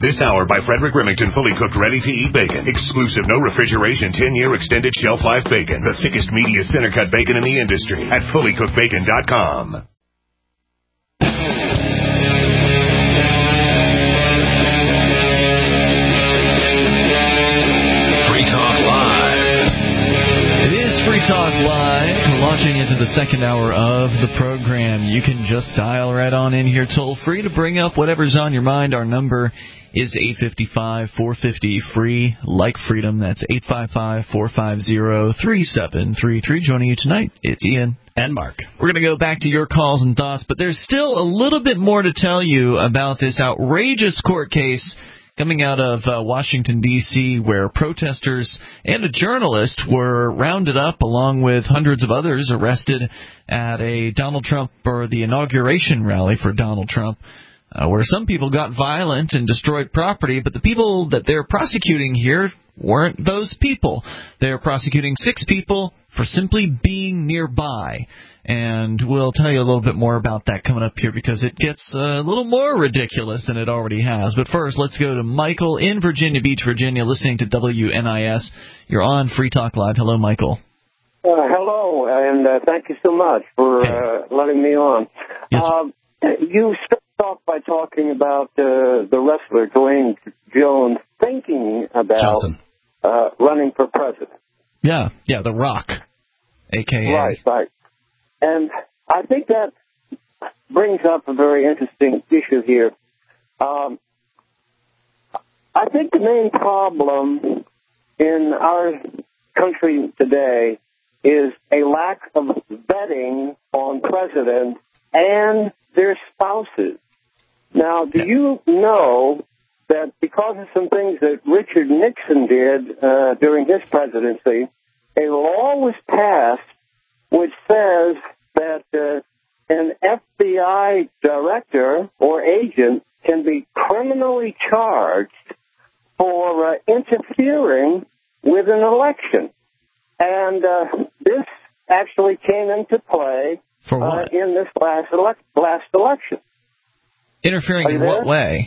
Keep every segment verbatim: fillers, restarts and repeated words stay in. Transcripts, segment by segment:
This hour by Frederick Remington, fully cooked, ready-to-eat bacon. Exclusive, no refrigeration, ten-year extended shelf life bacon. The thickest, meatiest, center-cut bacon in the industry at fully cooked bacon dot com. Free Talk Live. It is Free Talk Live. We're launching into the second hour of the program. You can just dial right on in here toll free to bring up whatever's on your mind. Our number is eight five five, four five zero, free, like freedom. That's eight five five, four five zero, three seven three three. Joining you tonight, it's Ian. And Mark. We're going to go back to your calls and thoughts, but there's still a little bit more to tell you about this outrageous court case coming out of uh, Washington, D C, where protesters and a journalist were rounded up along with hundreds of others arrested at a Donald Trump, or the inauguration rally for Donald Trump, uh, where some people got violent and destroyed property, but the people that they're prosecuting here weren't those people. They're prosecuting six people for simply being nearby. And we'll tell you a little bit more about that coming up here because it gets a little more ridiculous than it already has. But first, let's go to Michael in Virginia Beach, Virginia, listening to W N I S. You're on Free Talk Live. Hello, Michael. Uh, hello, and uh, thank you so much for uh, letting me on. Yes. Uh, you started off by talking about uh, the wrestler Dwayne Jones thinking about uh, running for president. Yeah, yeah, The Rock, a k a. Right, right. And I think that brings up a very interesting issue here. Um, I think the main problem in our country today is a lack of vetting on presidents and their spouses. Now, do you know that because of some things that Richard Nixon did uh, during his presidency, a law was passed which says that uh, an F B I director or agent can be criminally charged for uh, interfering with an election. And uh, this actually came into play For what? Uh, in this last, elect- last election. Interfering in what way?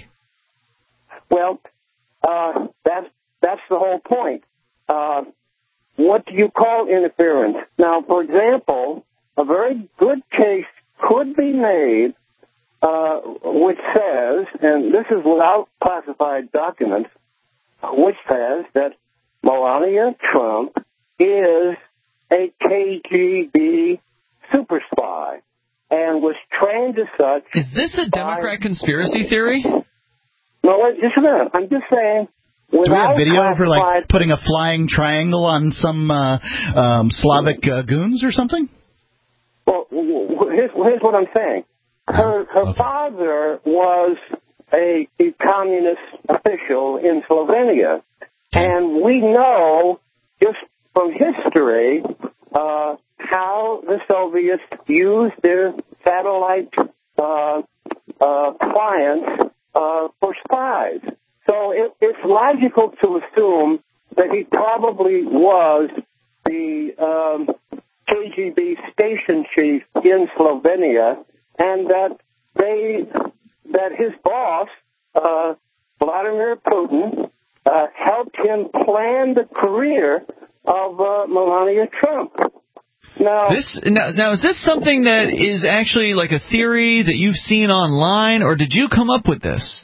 Well, uh, that's, that's the whole point. Uh, what do you call interference? Now, for example, a very good case could be made uh, which says, and this is without classified documents, which says that Melania Trump is a K G B super spy and was trained as such. Is this a Democrat by... conspiracy theory? No, wait, just a minute. I'm just saying. Do we have video of her like putting a flying triangle on some uh, um, Slavic uh, goons or something? Well, here's, here's what I'm saying. Her, her okay. father was a, a communist official in Slovenia, and we know just from history uh, how the Soviets used their satellite uh, uh, clients uh, for spies. So it, it's logical to assume that he probably was the um, K G B station chief in Slovenia, and that they, that his boss, uh, Vladimir Putin, uh, helped him plan the career of uh, Melania Trump. Now, this now, now, is this something that is actually like a theory that you've seen online, or did you come up with this?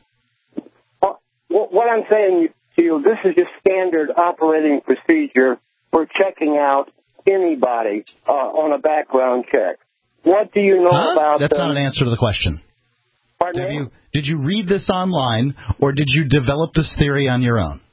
What I'm saying to you, this is just standard operating procedure for checking out anybody uh, on a background check. What do you know huh? about... That's uh, not an answer to the question. Pardon Have me? you, did you read this online, or did you develop this theory on your own?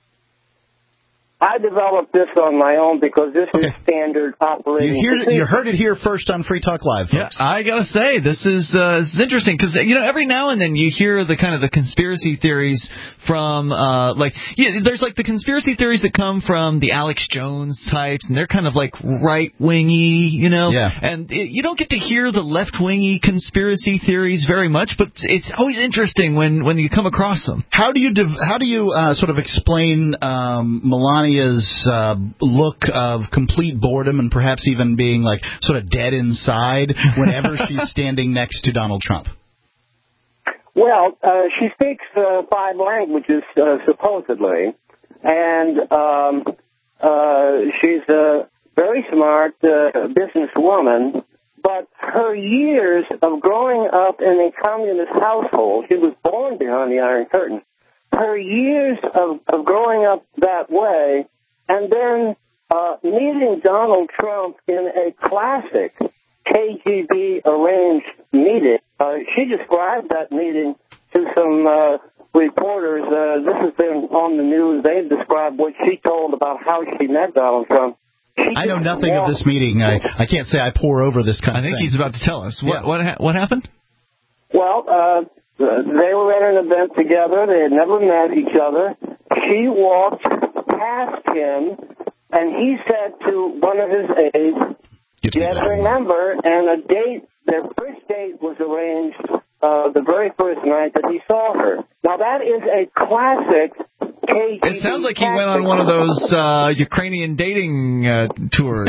I developed this on my own because this okay. is standard operating. You, hear, you heard it here first on Free Talk Live, folks. Yeah, I gotta say this is uh, this is interesting because you know every now and then you hear the kind of the conspiracy theories from uh, like yeah, there's like the conspiracy theories that come from the Alex Jones types, and they're kind of like right wingy, you know. Yeah. And it, you don't get to hear the left wingy conspiracy theories very much, but it's always interesting when, when you come across them. How do you div- how do you uh, sort of explain um, Melania? Uh, look of complete boredom and perhaps even being like sort of dead inside whenever she's standing next to Donald Trump? Well, uh, she speaks uh, five languages, uh, supposedly, and um, uh, she's a very smart uh, businesswoman, but her years of growing up in a communist household, she was born behind the Iron Curtain, her years of, of growing up that way, and then uh, meeting Donald Trump in a classic K G B arranged meeting. Uh, she described that meeting to some uh, reporters. Uh, this has been on the news. They've described what she told about how she met Donald Trump. She I know nothing walked. of this meeting. I, I can't say I pour over this kind I of thing. I think he's about to tell us. What yeah. what, ha- what happened? Well, uh, they were at an event together. They had never met each other. She walked past him, and he said to one of his aides, yes, remember, and a date, their first date was arranged uh, the very first night that he saw her. Now, that is a classic K G B. It sounds like he went on one of those uh, Ukrainian dating uh, tours.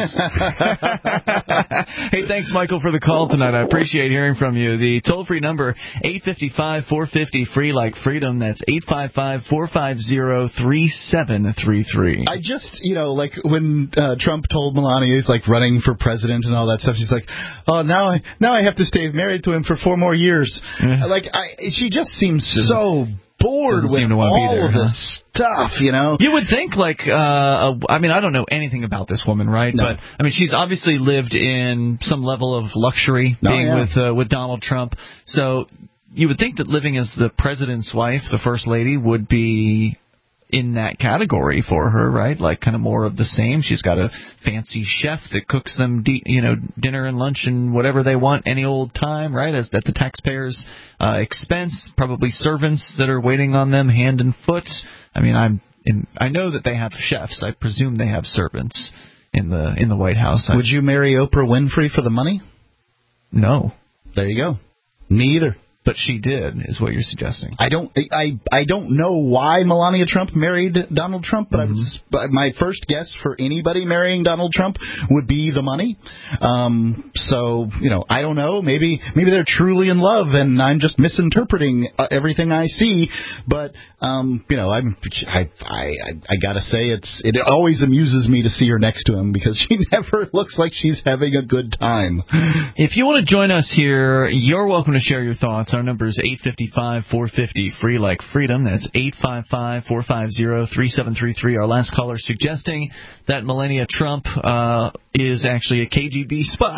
Hey, thanks, Michael, for the call tonight. I appreciate hearing from you. The toll-free number, eight five five, four five zero, free like freedom. That's eight five five, four five zero, three seven three three. I just, you know, like when uh, Trump told Melania he's like running for president and all that stuff, she's like, oh, now I now I have to stay married to him for four more years. Yeah. Like, I, she just seems so bored with all there, of huh? this stuff, you know? You would think, like, uh, a, I mean, I don't know anything about this woman, right? No. But, I mean, she's obviously lived in some level of luxury oh, being yeah. with uh, with Donald Trump. So you would think that living as the president's wife, the first lady, would be in that category for her, right? Like kind of more of the same. She's got a fancy chef that cooks them, de- you know, dinner and lunch and whatever they want any old time, right? As at the taxpayers' uh, expense. Probably servants that are waiting on them hand and foot. I mean, I'm in, I know that they have chefs. I presume they have servants in the in the White House. Would you marry Oprah Winfrey for the money? No. There you go. Me either. But she did, is what you're suggesting. I don't, I, I don't know why Melania Trump married Donald Trump, but mm-hmm. I was, my first guess for anybody marrying Donald Trump would be the money. Um, so you know, I don't know. Maybe, maybe they're truly in love, and I'm just misinterpreting uh, everything I see. But um, you know, I'm, I, I, I gotta say, it's, it always amuses me to see her next to him because she never looks like she's having a good time. If you want to join us here, you're welcome to share your thoughts. Our number is eight five five, four five zero, free like freedom. That's eight five five, four five zero, three seven three three. Our last caller suggesting that Melania Trump uh, is actually a K G B spy.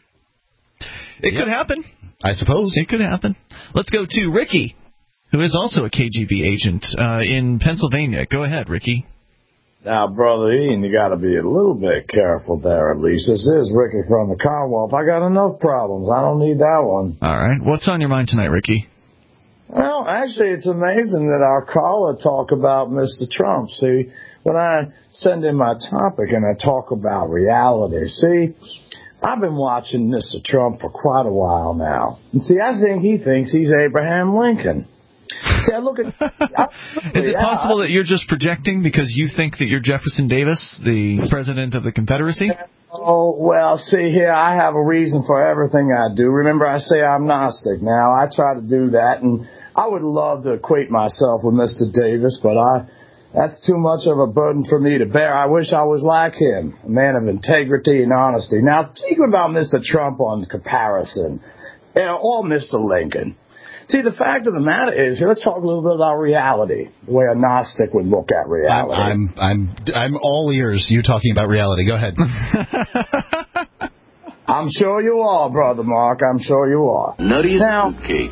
It yep. could happen. I suppose. It could happen. Let's go to Ricky, who is also a K G B agent uh, in Pennsylvania. Go ahead, Ricky. Now, Brother Ian, you got to be a little bit careful there, at least. This is Ricky from the Commonwealth. I got enough problems. I don't need that one. All right. What's on your mind tonight, Ricky? Well, actually, it's amazing that our caller talk about Mister Trump. See, when I send in my topic and I talk about reality, see, I've been watching Mister Trump for quite a while now. And see, I think he thinks he's Abraham Lincoln. See, I look at, I, Is it possible that you're just projecting because you think that you're Jefferson Davis, the president of the Confederacy? Oh, well, see here, I have a reason for everything I do. Remember, I say I'm Gnostic now. I try to do that, and I would love to equate myself with Mister Davis, but I that's too much of a burden for me to bear. I wish I was like him, a man of integrity and honesty. Now, think about Mister Trump on comparison, or Mister Lincoln. See, the fact of the matter is, here, let's talk a little bit about reality, the way a Gnostic would look at reality. I'm, I'm, I'm all ears. You talking about reality? Go ahead. I'm sure you are, Brother Mark. I'm sure you are. Nutty now, okay.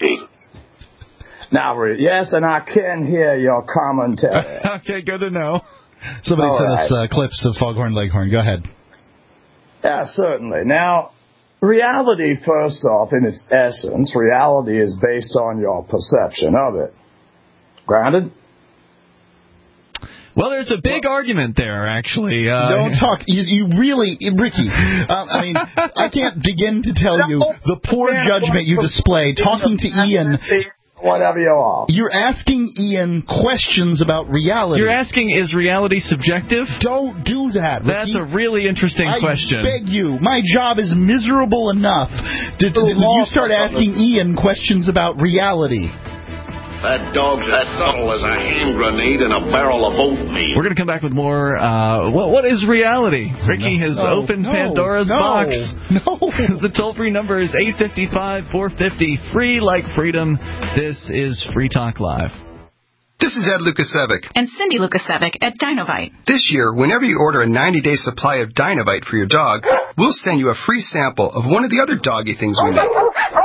now, yes, and I can hear your commentary. Okay, good to know. Somebody all sent right. us uh, clips of Foghorn Leghorn. Go ahead. Yeah, certainly. Now, reality, first off, in its essence, reality is based on your perception of it. Granted? Well, there's a big well, argument there, actually. Uh, don't talk. You, you really, Ricky, um, I mean, I can't begin to tell you the poor judgment you display talking to Ian. whatever you are. You're asking Ian questions about reality. You're asking, is reality subjective? Don't do that, Ricky. That's a really interesting I question. I beg you. My job is miserable enough. Did, did you start asking Ian questions about reality? That dog's as subtle as a hand grenade in a barrel of oatmeal. We're going to come back with more. Uh, what, what is reality? Ricky no, has no, opened no, Pandora's no, box. No. The toll-free number is eight five five, four five zero, free like freedom. This is Free Talk Live. This is Ed Lukasevic. And Cindy Lukasevic at Dinovite. This year, whenever you order a ninety-day supply of Dinovite for your dog, we'll send you a free sample of one of the other doggy things we make.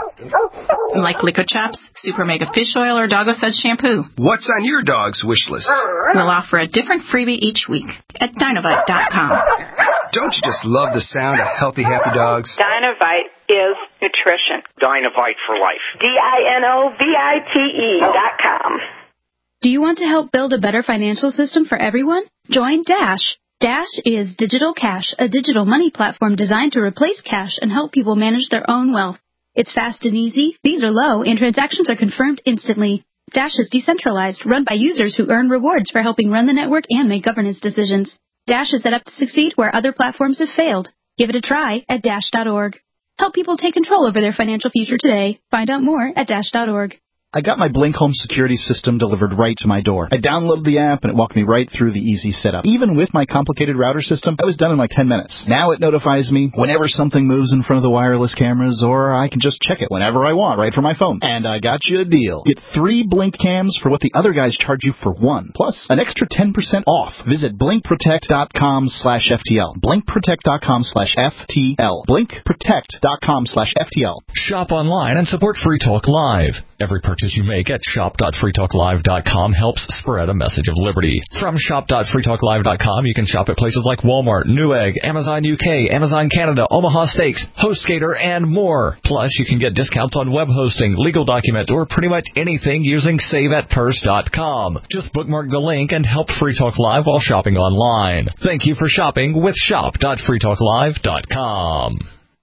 Like Liquid Chops, Super Mega Fish Oil, or Doggo Suds Shampoo. What's on your dog's wish list? We'll offer a different freebie each week at Dinovite dot com. Don't you just love the sound of healthy, happy dogs? Dinovite is nutrition. Dinovite for life. D I N O V I T E dot com. Do you want to help build a better financial system for everyone? Join Dash. Dash is Digital Cash, a digital money platform designed to replace cash and help people manage their own wealth. It's fast and easy, fees are low, and transactions are confirmed instantly. Dash is decentralized, run by users who earn rewards for helping run the network and make governance decisions. Dash is set up to succeed where other platforms have failed. Give it a try at dash dot org. Help people take control over their financial future today. Find out more at dash dot org. I got my Blink Home security system delivered right to my door. I downloaded the app, and it walked me right through the easy setup. Even with my complicated router system, I was done in like ten minutes. Now it notifies me whenever something moves in front of the wireless cameras, or I can just check it whenever I want right from my phone. And I got you a deal. Get three Blink cams for what the other guys charge you for one, plus an extra ten percent off. Visit blink protect dot com slash F T L. blink protect dot com slash F T L. blink protect dot com slash F T L. Shop online and support Free Talk Live. Every purchase you make at shop dot free talk live dot com helps spread a message of liberty. From shop dot free talk live dot com, you can shop at places like Walmart, Newegg, Amazon U K, Amazon Canada, Omaha Steaks, HostGator, and more. Plus, you can get discounts on web hosting, legal documents, or pretty much anything using save at purse dot com. Just bookmark the link and help Free Talk Live while shopping online. Thank you for shopping with shop dot free talk live dot com.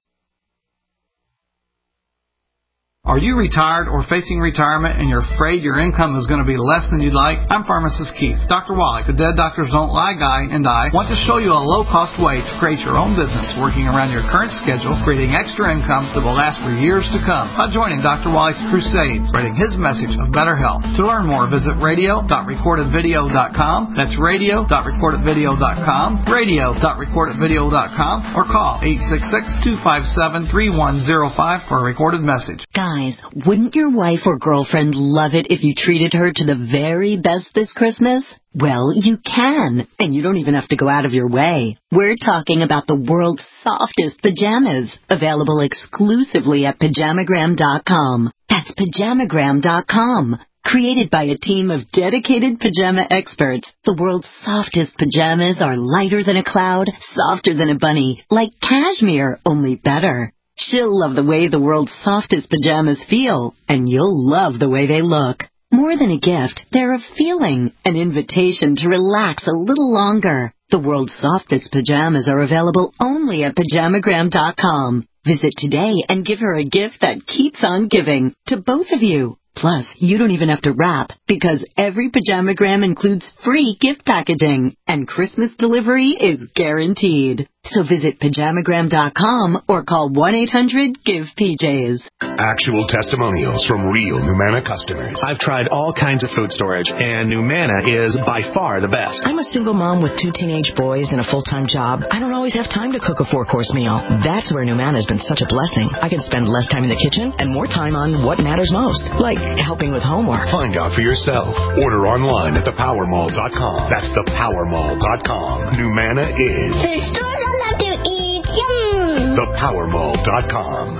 Are you retired or facing retirement and you're afraid your income is going to be less than you'd like? I'm Pharmacist Keith. Doctor Wallach, the Dead Doctors Don't Lie guy, and I want to show you a low-cost way to create your own business working around your current schedule, creating extra income that will last for years to come by joining Doctor Wallach's crusade, spreading his message of better health. To learn more, visit radio dot recorded video dot com. That's radio dot recorded video dot com, radio dot recorded video dot com, or call eight six six, two five seven, three one zero five for a recorded message. Guys, wouldn't your wife or girlfriend love it if you treated her to the very best this Christmas? Well, you can, and you don't even have to go out of your way. We're talking about the world's softest pajamas, available exclusively at pajamagram dot com. That's pajamagram dot com. Created by a team of dedicated pajama experts, the world's softest pajamas are lighter than a cloud, softer than a bunny, like cashmere, only better. She'll love the way the world's softest pajamas feel, and you'll love the way they look. More than a gift, they're a feeling, an invitation to relax a little longer. The world's softest pajamas are available only at pajamagram dot com. Visit today and give her a gift that keeps on giving to both of you. Plus, you don't even have to wrap, because every Pajamagram includes free gift packaging, and Christmas delivery is guaranteed. So visit pajamagram dot com or call one eight hundred give P Js. Actual testimonials from real Numanna customers. I've tried all kinds of food storage, and Numanna is by far the best. I'm a single mom with two teenage boys and a full-time job. I don't always have time to cook a four-course meal. That's where Numanna has been such a blessing. I can spend less time in the kitchen and more time on what matters most, like helping with homework. Find out for yourself. Order online at the power mall dot com. That's the power mall dot com. Numanna is... Food stores I love to eat. Yum! the power mall dot com.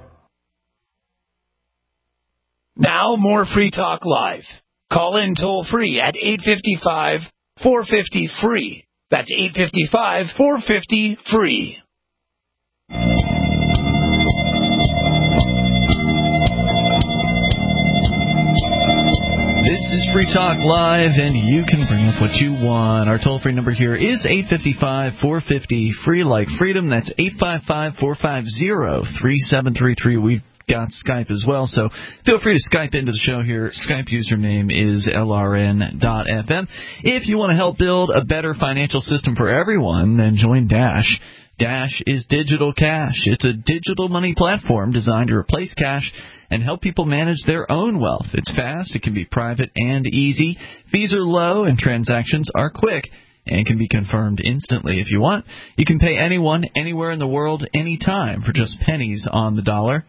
Now more Free Talk Live. Call in toll free at eight five five, four five zero, free. That's eight five five, four five zero, free. This is Free Talk Live, and you can bring up what you want. Our toll-free number here is eight five five, four five zero, free like freedom. That's eight five five, four five zero, three seven three three. We've got Skype as well, so feel free to Skype into the show here. Skype username is L R N dot F M. If you want to help build a better financial system for everyone, then join Dash. Dash is digital cash. It's a digital money platform designed to replace cash and help people manage their own wealth. It's fast, it can be private and easy. Fees are low and transactions are quick and can be confirmed instantly if you want. You can pay anyone, anywhere in the world, anytime for just pennies on the dollar.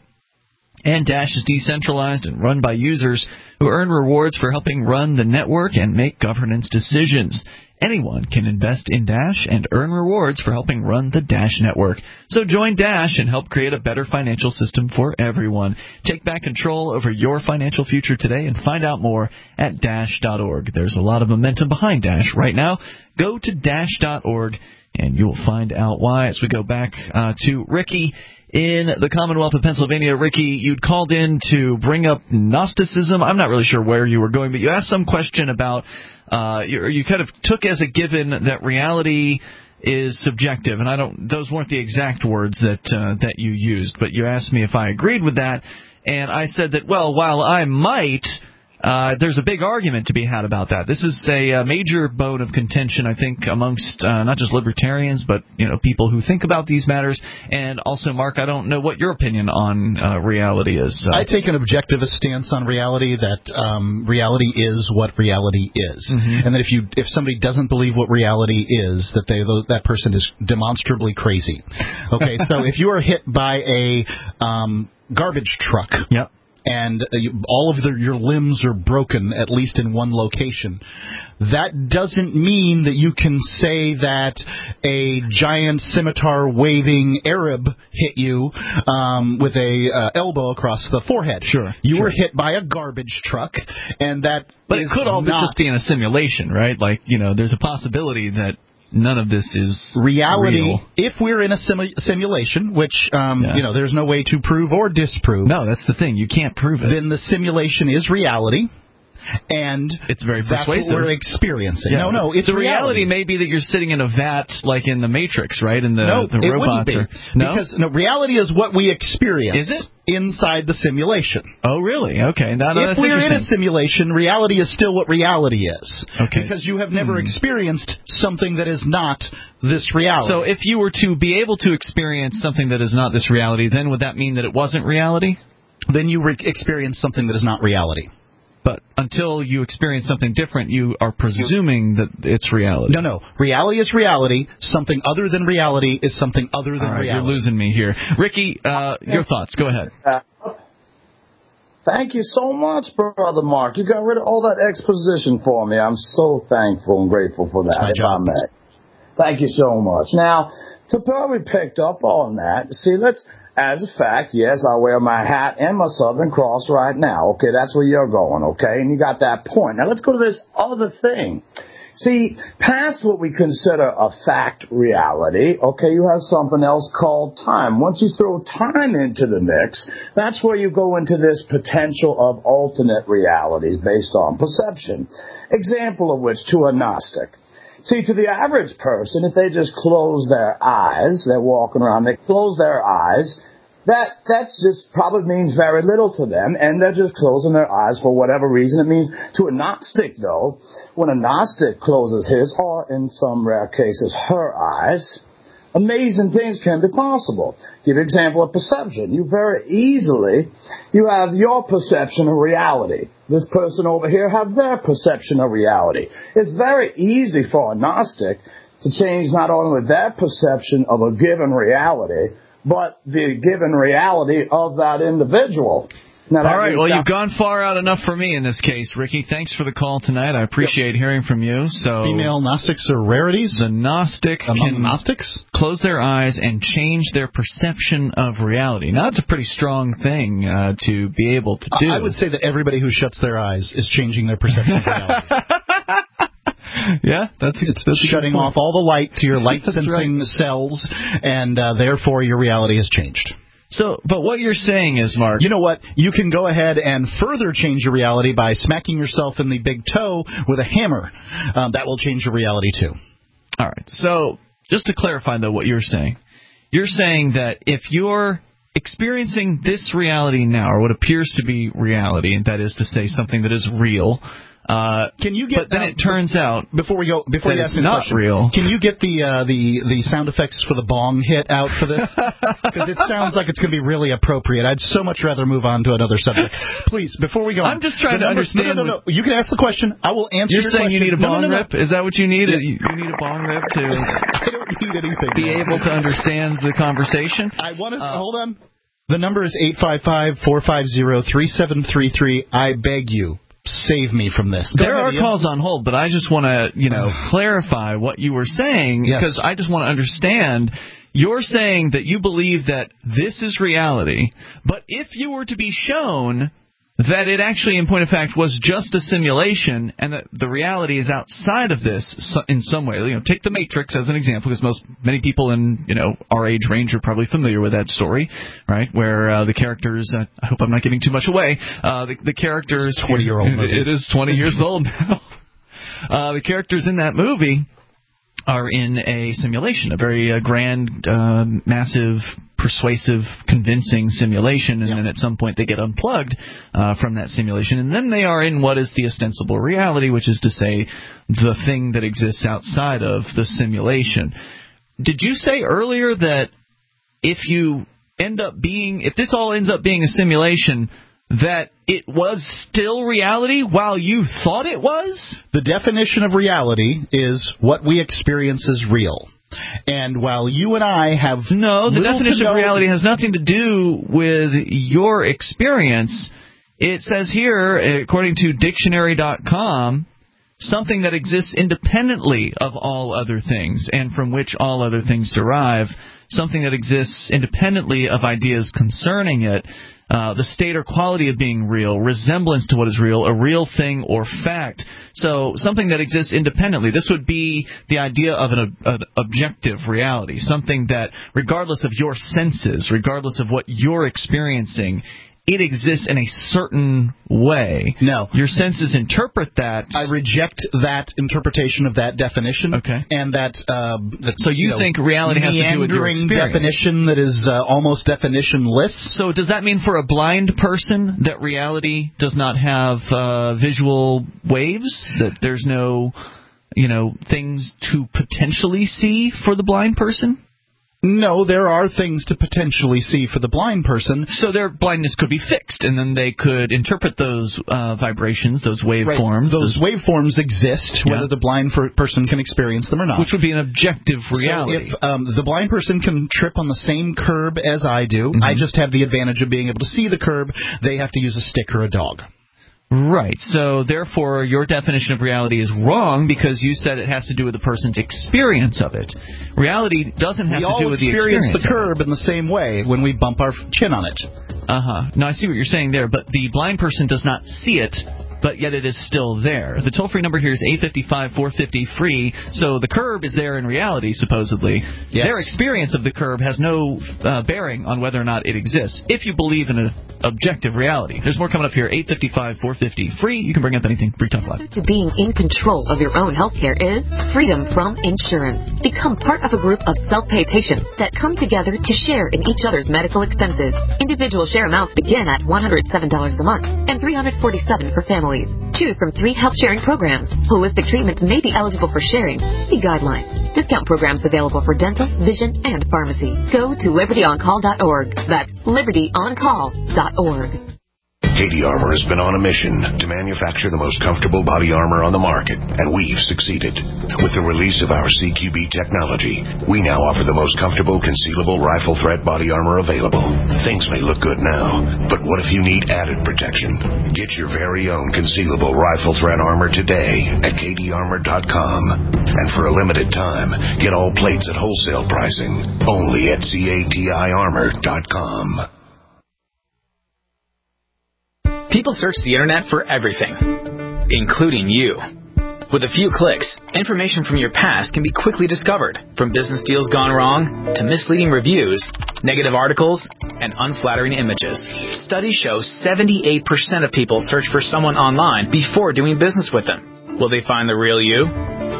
And Dash is decentralized and run by users who earn rewards for helping run the network and make governance decisions. Anyone can invest in Dash and earn rewards for helping run the Dash network. So join Dash and help create a better financial system for everyone. Take back control over your financial future today and find out more at dash dot org. There's a lot of momentum behind Dash right now. Go to dash dot org and you will find out why. As we go back uh, to Ricky in the Commonwealth of Pennsylvania. Ricky, you'd called in to bring up Gnosticism. I'm not really sure where you were going, but you asked some question about, uh, you, you kind of took as a given that reality is subjective, and I don't, those weren't the exact words that, uh, that you used, but you asked me if I agreed with that, and I said that, well, while I might, Uh, there's a big argument to be had about that. This is a, a major bone of contention, I think, amongst uh, not just libertarians, but you know, people who think about these matters. And also, Mark, I don't know what your opinion on uh, reality is. So. I take an objectivist stance on reality, that um, reality is what reality is, mm-hmm. and that if you if somebody doesn't believe what reality is, that they that person is demonstrably crazy. Okay, so if you are hit by a um, garbage truck. Yep. And uh, you, all of the, your limbs are broken, at least in one location. That doesn't mean that you can say that a giant scimitar-waving Arab hit you um, with a uh, elbow across the forehead. Sure. You sure. were hit by a garbage truck, and that But it could all not, just be in a simulation, right? Like, you know, there's a possibility that none of this is reality. Real. If we're in a simu- simulation, which um, yeah. you know, there's no way to prove or disprove. No, that's the thing. You can't prove it. Then the simulation is reality, and it's very that's persuasive. what we're experiencing. Yeah. No, no, it's the reality. reality. May be that you're sitting in a vat, like in the Matrix, right? And the no, the it robots wouldn't be. are no, because no, reality is what we experience. Is it? Inside the simulation. Oh, really? Okay. Now, if that's we're in a simulation, reality is still what reality is. Okay. Because you have never hmm. experienced something that is not this reality. So if you were to be able to experience something that is not this reality, then would that mean that it wasn't reality? Then you re- experience something that is not reality. But until you experience something different, you are presuming that it's reality. No, no. Reality is reality. Something other than reality is something other than All right, reality. You're losing me here. Ricky, uh, your thoughts. Go ahead. Uh, thank you so much, Brother Mark. You got rid of all that exposition for me. I'm so thankful and grateful for that. That's my job. Thank you so much. Now, to probably picked up on that, see, let's... As a fact, yes, I wear my hat and my Southern Cross right now. Okay, that's where you're going, okay? And you got that point. Now, let's go to this other thing. See, past what we consider a fact reality, okay, you have something else called time. Once you throw time into the mix, that's where you go into this potential of alternate realities based on perception. Example of which, to a Gnostic. See, to the average person, if they just close their eyes, they're walking around, they close their eyes, that that just probably means very little to them, and they're just closing their eyes for whatever reason. It means to a Gnostic, though, when a Gnostic closes his, or in some rare cases, her eyes, amazing things can be possible. Give an example of perception. You very easily, you have your perception of reality. This person over here have their perception of reality. It's very easy for a Gnostic to change not only their perception of a given reality, but the given reality of that individual. Now, that All right, well, that- you've gone far out enough for me in this case, Ricky. Thanks for the call tonight. I appreciate yep. hearing from you. So, female Gnostics are rarities? The Gnostic Among can Gnostics? close their eyes and change their perception of reality. Now, that's a pretty strong thing uh, to be able to do. I would say that everybody who shuts their eyes is changing their perception of reality. Yeah, that's it's that's shutting off all the light to your light-sensing right. cells, and uh, therefore your reality has changed. So, but what you're saying is, Mark... You know what? You can go ahead and further change your reality by smacking yourself in the big toe with a hammer. Um, that will change your reality, too. All right. So, just to clarify, though, what you're saying. You're saying that if you're experiencing this reality now, or what appears to be reality, and that is to say something that is real. Uh, can you get? But then uh, it turns out before we go, before you ask it's the not question, real. Can you get the uh, the the sound effects for the bong hit out for this? Because it sounds like it's going to be really appropriate. I'd so much rather move on to another subject. Please, before we go on. I'm just trying remember, to understand. No, no, no, no. You can ask the question. I will answer. You're your saying question. you need a bong no, no, no, rip? Is that what you need? Yeah. You need a bong rip to I don't need anything. be man. able to understand the conversation? I want to uh, hold on. The number is eight five five, four five zero, three seven three three. I beg you. Save me from this. Go there ahead, are Ian. calls on hold, but I just want to, you know, clarify what you were saying, Yes. because I just want to understand. You're saying that you believe that this is reality, but if you were to be shown that it actually, in point of fact, was just a simulation, and that the reality is outside of this in some way. You know, take The Matrix as an example, because most many people in you know our age range are probably familiar with that story, right? Where uh, the characters, uh, I hope I'm not giving too much away. Uh, the, the characters, twenty-year-old movie. It is twenty years old now. Uh, the characters in that movie are in a simulation, a very uh, grand, uh, massive, persuasive, convincing simulation, and yep. then at some point they get unplugged uh, from that simulation, and then they are in what is the ostensible reality, which is to say the thing that exists outside of the simulation. Did you say earlier that if you end up being, if this all ends up being a simulation, that it was still reality while you thought it was? The definition of reality is what we experience as real. And while you and I have no, the definition of reality has nothing to do with your experience. It says here, according to dictionary dot com, something that exists independently of all other things and from which all other things derive, something that exists independently of ideas concerning it. Uh, the state or quality of being real, resemblance to what is real, a real thing or fact. So something that exists independently. This would be the idea of an, an objective reality, something that regardless of your senses, regardless of what you're experiencing, it exists in a certain way. No. Your senses interpret that. I reject that interpretation of that definition. Okay. And that, uh, that so you, you know, think reality has to do with your experience. Definition that is uh, almost definitionless. So does that mean for a blind person that reality does not have uh, visual waves? That there's no, you know, things to potentially see for the blind person? No, there are things to potentially see for the blind person. So their blindness could be fixed, and then they could interpret those uh, vibrations, those waveforms. Right. Those waveforms exist, yeah. whether the blind for- person can experience them or not. Which would be an objective reality. So if um, the blind person can trip on the same curb as I do, mm-hmm. I just have the advantage of being able to see the curb. They have to use a stick or a dog. Right. So, therefore, your definition of reality is wrong because you said it has to do with the person's experience of it. Reality doesn't have we to do with the experience. We all experience the curb in the same way when we bump our chin on it. Uh-huh. Now, I see what you're saying there, but the blind person does not see it, but yet it is still there. The toll-free number here is eight five five, four five zero, free, so the curb is there in reality, supposedly. Yes. Their experience of the curb has no uh, bearing on whether or not it exists, if you believe in an objective reality. There's more coming up here, eight five five, four five zero, free. You can bring up anything. Free Talk Live. To being in control of your own health care is freedom from insurance. Become part of a group of self-pay patients that come together to share in each other's medical expenses. Individual share amounts begin at one hundred seven dollars a month and three hundred forty-seven dollars for families. Choose from three health sharing programs. Holistic treatments may be eligible for sharing. See guidelines. Discount programs available for dental, vision, and pharmacy. Go to liberty on call dot org. That's liberty on call dot org. Cady Armor has been on a mission to manufacture the most comfortable body armor on the market, and we've succeeded. With the release of our C Q B technology, we now offer the most comfortable concealable rifle threat body armor available. Things may look good now, but what if you need added protection? Get your very own concealable rifle threat armor today at Cady Armor dot com. And for a limited time, get all plates at wholesale pricing only at Cady Armor dot com. People search the internet for everything, including you. With a few clicks, information from your past can be quickly discovered, from business deals gone wrong to misleading reviews, negative articles, and unflattering images. Studies show seventy-eight percent of people search for someone online before doing business with them. Will they find the real you?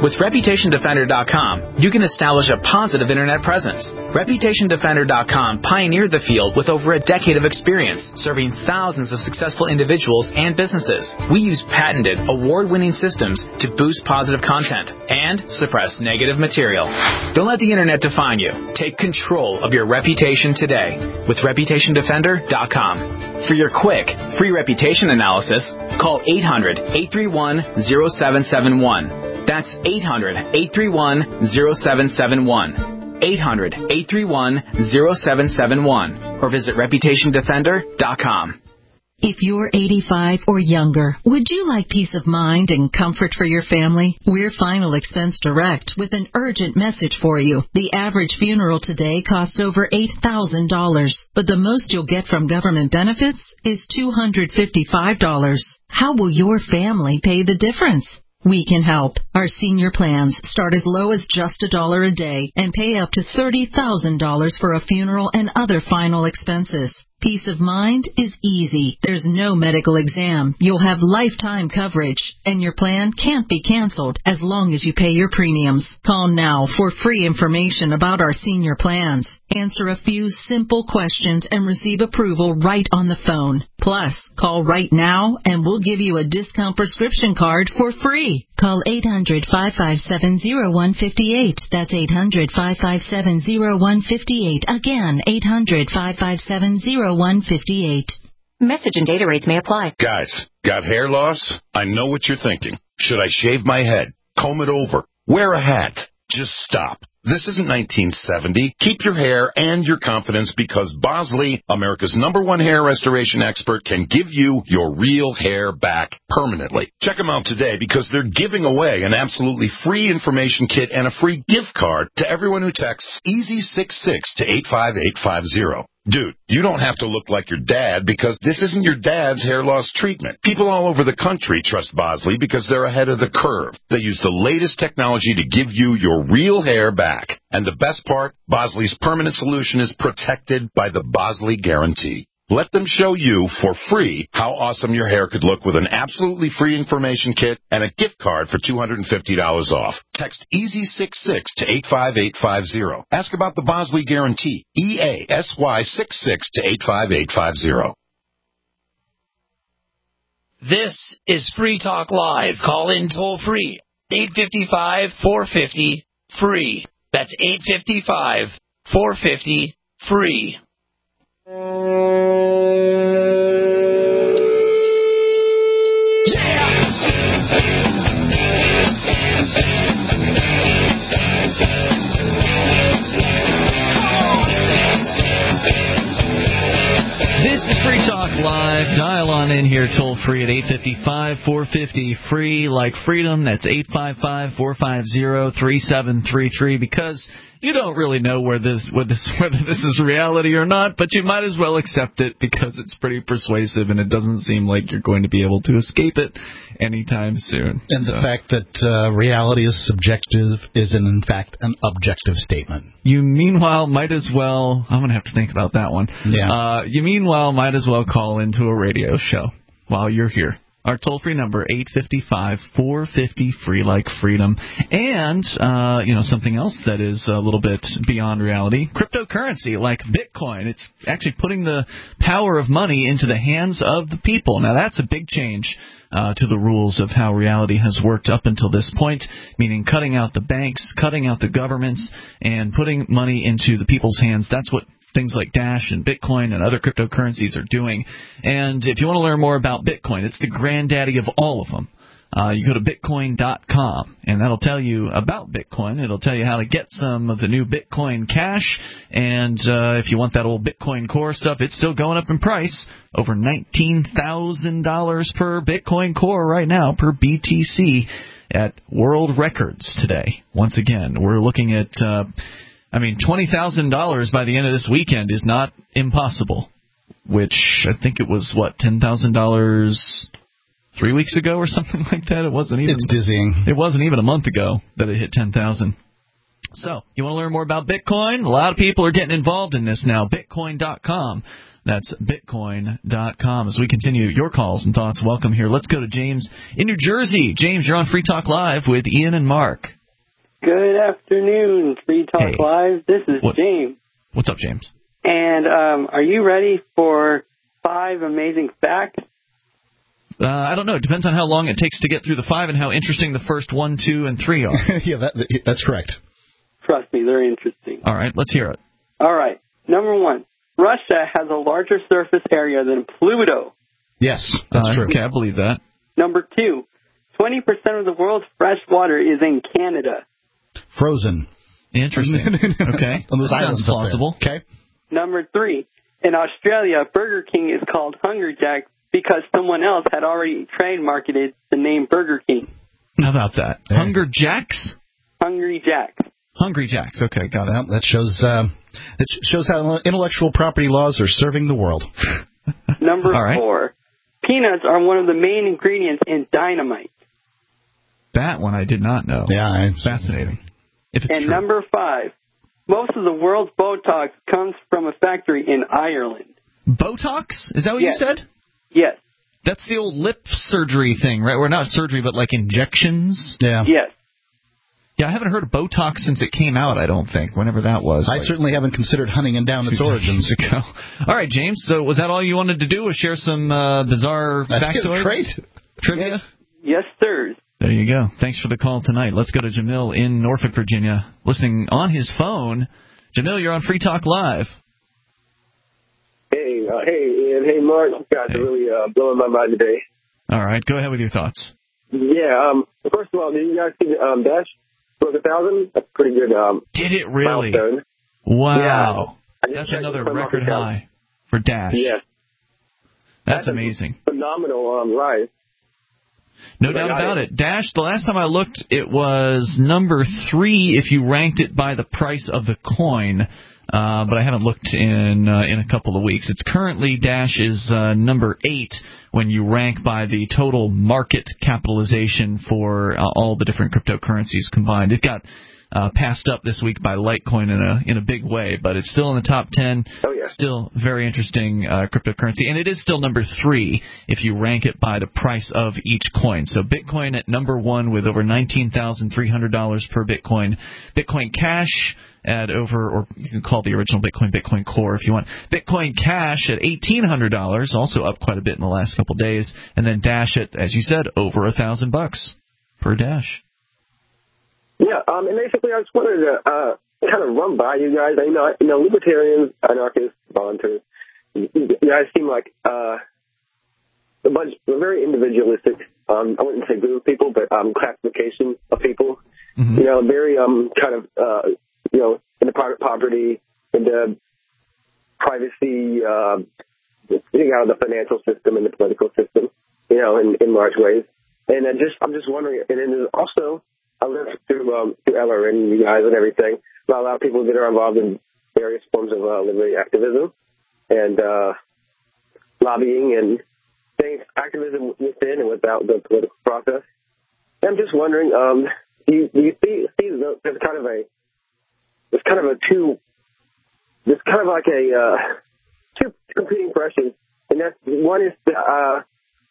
With Reputation Defender dot com, you can establish a positive Internet presence. Reputation Defender dot com pioneered the field with over a decade of experience, serving thousands of successful individuals and businesses. We use patented, award-winning systems to boost positive content and suppress negative material. Don't let the Internet define you. Take control of your reputation today with Reputation Defender dot com. For your quick, free reputation analysis, call eight hundred, eight three one, zero seven seven one. That's eight hundred, eight three one, zero seven seven one. eight hundred, eight three one, zero seven seven one. Or visit Reputation Defender dot com. If you're eighty-five or younger, would you like peace of mind and comfort for your family? We're Final Expense Direct with an urgent message for you. The average funeral today costs over eight thousand dollars, but the most you'll get from government benefits is two hundred fifty-five dollars. How will your family pay the difference? We can help. Our senior plans start as low as just a dollar a day and pay up to thirty thousand dollars for a funeral and other final expenses. Peace of mind is easy. There's no medical exam. You'll have lifetime coverage, and your plan can't be canceled as long as you pay your premiums. Call now for free information about our senior plans. Answer a few simple questions and receive approval right on the phone. Plus, call right now and we'll give you a discount prescription card for free. Call eight hundred, five five seven, zero one five eight. That's eight hundred, five five seven, zero one five eight. Again, eight hundred, five five seven, zero one five eight. Message and data rates may apply. Guys, got hair loss? I know what you're thinking. Should I shave my head? Comb it over? Wear a hat? Just stop. This isn't nineteen seventy. Keep your hair and your confidence because Bosley, America's number one hair restoration expert, can give you your real hair back permanently. Check them out today because they're giving away an absolutely free information kit and a free gift card to everyone who texts easy six six to eight five eight five zero. Dude, you don't have to look like your dad because this isn't your dad's hair loss treatment. People all over the country trust Bosley because they're ahead of the curve. They use the latest technology to give you your real hair back. And the best part, Bosley's permanent solution is protected by the Bosley Guarantee. Let them show you for free how awesome your hair could look with an absolutely free information kit and a gift card for two hundred fifty dollars off. Text easy six six to eight five eight five zero. Ask about the Bosley Guarantee. E A S Y six six to eight five eight five zero. This is Free Talk Live. Call in toll free. eight five five, four five zero, free. That's eight five five, four five zero, free. This is Free Talk Live. Dial on in here toll free at eight five five, four five zero, free, like freedom. That's eight five five, four five zero, three seven three three because you don't really know where this, where this, whether this is reality or not, but you might as well accept it because it's pretty persuasive and it doesn't seem like you're going to be able to escape it anytime soon. And so. The fact that uh, reality is subjective is, in, in fact, an objective statement. You meanwhile might as well, I'm going to have to think about that one. Yeah. Uh, you meanwhile might as well call into a radio show while you're here. Our toll-free number, eight five five, four five zero, free like freedom. And, uh, you know, something else that is a little bit beyond reality, cryptocurrency like Bitcoin. It's actually putting the power of money into the hands of the people. Now, that's a big change uh, to the rules of how reality has worked up until this point, meaning cutting out the banks, cutting out the governments, and putting money into the people's hands. That's what things like Dash and Bitcoin and other cryptocurrencies are doing. And if you want to learn more about Bitcoin, it's the granddaddy of all of them. Uh, you go to bitcoin dot com, and that'll tell you about Bitcoin. It'll tell you how to get some of the new Bitcoin Cash. And uh, if you want that old Bitcoin Core stuff, it's still going up in price. Over nineteen thousand dollars per Bitcoin Core right now, per B T C, at world records today. Once again, we're looking at... Uh, I mean, twenty thousand dollars by the end of this weekend is not impossible, which I think it was, what, ten thousand dollars three weeks ago or something like that? It wasn't even. It's dizzying. It wasn't even a month ago that it hit ten thousand dollars. So, you want to learn more about Bitcoin? A lot of people are getting involved in this now. bitcoin dot com. That's bitcoin dot com. As we continue your calls and thoughts, welcome here. Let's go to James in New Jersey. James, you're on Free Talk Live with Ian and Mark. Good afternoon, Free Talk Hey. Live. This is What- James. What's up, James? And um, are you ready for five amazing facts? Uh, I don't know. It depends on how long it takes to get through the five and how interesting the first one, two, and three are. yeah, that, that's correct. Trust me, they're interesting. All right, let's hear it. All right. Number one, Russia has a larger surface area than Pluto. Yes, that's Uh, true. Okay, I believe that. Number two, twenty percent of the world's fresh water is in Canada. Frozen. Interesting. Okay. On those That islands sounds up there. plausible. Okay. Number three, in Australia, Burger King is called Hungry Jack because someone else had already trademarketed the name Burger King. How about that? Hunger Jacks? Hungry Jack. Hungry Jacks. Okay, got it. Well, that shows uh, that shows how intellectual property laws are serving the world. Number All right. four, peanuts are one of the main ingredients in dynamite. That one I did not know. Yeah, I, Fascinating. If it's And true. number five, most of the world's Botox comes from a factory in Ireland. Botox? Is that what Yes. you said? Yes. That's the old lip surgery thing, right? Or not surgery, but like injections? Yeah. Yes. Yeah, I haven't heard of Botox since it came out, I don't think, whenever that was. I like certainly haven't considered hunting it down its two origins. decades ago. All right, James, so was that all you wanted to do, was share some uh, bizarre I think factoids? great. Trivia? Yes, sir. There you go. Thanks for the call tonight. Let's go to Jamil in Norfolk, Virginia, listening on his phone. Jamil, you're on Free Talk Live. Hey, uh, hey, Ian. Hey, Mark. You guys are really uh, blowing my mind today. All right, go ahead with your thoughts. Yeah. Um. First of all, did you guys see um, Dash broke a thousand? That's pretty good. Um. Did it really? Milestone. Wow. I just That's checked another it from record off the high for Dash. Yeah. That's That's a amazing. Phenomenal um, rise. No Like, doubt I- about it. Dash, the last time I looked, it was number three if you ranked it by the price of the coin. Uh, but I haven't looked in uh, in a couple of weeks. It's currently, Dash is uh, number eight when you rank by the total market capitalization for uh, all the different cryptocurrencies combined. It got uh, passed up this week by Litecoin in a in a big way, but it's still in the top ten. Oh, yeah. Still very interesting uh, cryptocurrency, and it is still number three if you rank it by the price of each coin. So Bitcoin at number one with over nineteen thousand three hundred dollars per Bitcoin. Bitcoin Cash at over, or you can call the original Bitcoin Bitcoin Core if you want. Bitcoin Cash at eighteen hundred dollars, also up quite a bit in the last couple of days, and then Dash at, as you said, over a thousand bucks per Dash. Yeah. Um. And basically, I just wanted to uh, kind of run by you guys. I know, you know, libertarians, anarchists, volunteers. You you guys seem like uh, a bunch of very individualistic. Um. I wouldn't say group of people, but um, classification of people. Mm-hmm. You know, very um kind of uh. you know, into private property, into privacy, uh, getting out of the financial system and the political system, you know, in, in large ways. And I just, I'm just wondering, and then also, I lived through, um, through L R N, you guys and everything, a lot of people that are involved in various forms of uh, liberty activism and uh, lobbying and things, activism within and without the political process. And I'm just wondering, um, do you, do you see, see the, there's kind of a, It's kind of a two, it's kind of like a uh, two competing pressures, and that's one is the uh,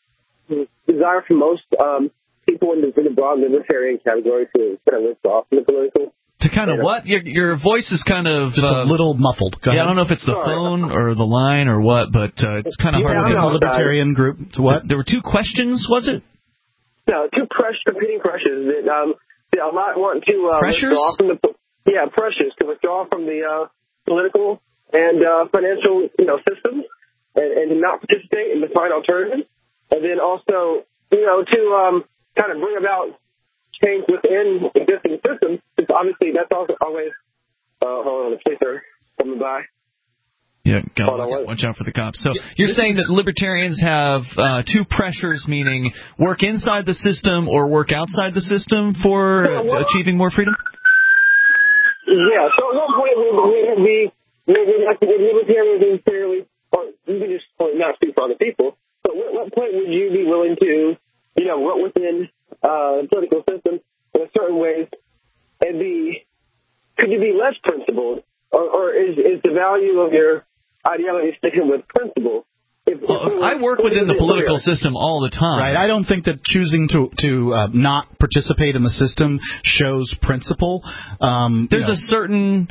desire for most um, people in the, in the broad libertarian category to kind of lift off from the political. To kind of what? Your your voice is kind of Just uh, a little muffled. Go yeah, ahead. I don't know if it's the Sorry. phone or the line or what, but uh, it's kind of Yeah, hard to I know. The libertarian group to what? There were two questions, was it? No, two press, competing pressures that um, that a lot want to uh, Pressures? withdraw from the yeah pressures to withdraw from the uh, political and uh, financial you know systems and, and to not participate and to find alternatives, and then also you know to um, kind of bring about change within existing systems. Because obviously that's also always uh, hold on, the police are coming by. Yeah, gotta Hold on, watch, what? watch out for the cops. So you're saying that libertarians have uh, two pressures, meaning work inside the system or work outside the system for uh, achieving more freedom? Yeah, so at one point we would be, we would like to get libertarians in fairly, or you can just point not speak for other people, but at what point would you be willing to, you know, work within uh, the political system in certain ways and be, could you be less principled, or, or is, is the value of your ideology, sticking with principle. If, well, if I work within the political system all the time. Right. I don't think that choosing to to uh, not participate in the system shows principle. Um, There's you know. a certain,